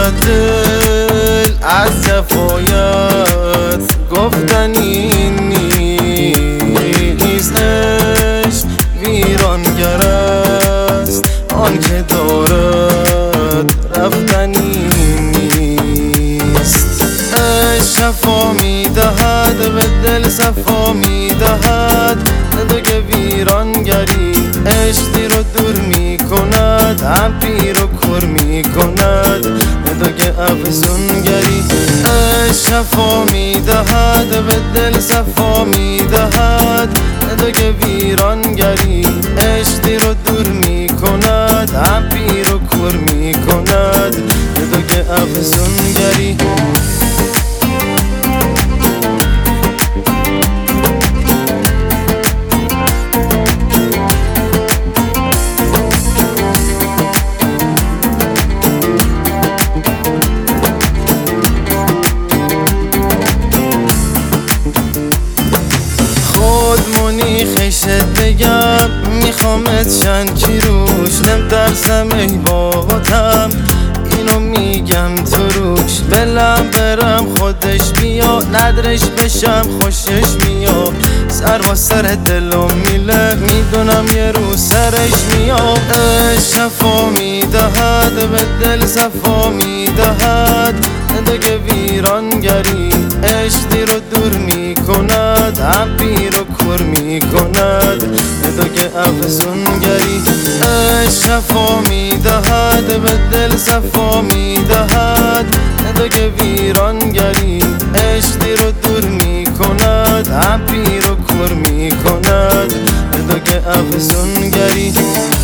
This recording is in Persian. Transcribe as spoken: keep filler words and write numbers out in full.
دل از جفایت گفتنی نیست. عشق ویرانگر است آن که دارد رفتنی نیست. عشق شفا میدهد به دل صفا میدهد نداگه ویرانگری. عشق دیر و دور میکند هم پیر و کور میکند نداگه افزونگری. عشق شفا میدهد به دل صفا میدهد نداگه ویرانگری. عشق دیر و دور میکند هم پیر و کور میکند نداگه افزونگری. خودمونی خیشت بگم میخوامت شنچی روش نمیترسم ای باباتم اینو میگم تو روش. بلم برم خودش بیا ندرش بشم خوشش میا. سر با سر دلم میله میدونم یه رو سرش میام. عشق شفا میدهد به دل صفا میدهد نداگه ویرانگری. عشق دیر و دور میکند هم پیر و کور میکند نداگه افزونگری. عشق شفا میدهد به دل صفا میدهد نداگه ویرانگری. عشق دیر و دور میکند هم پیر و کور میکند نداگه افزونگری.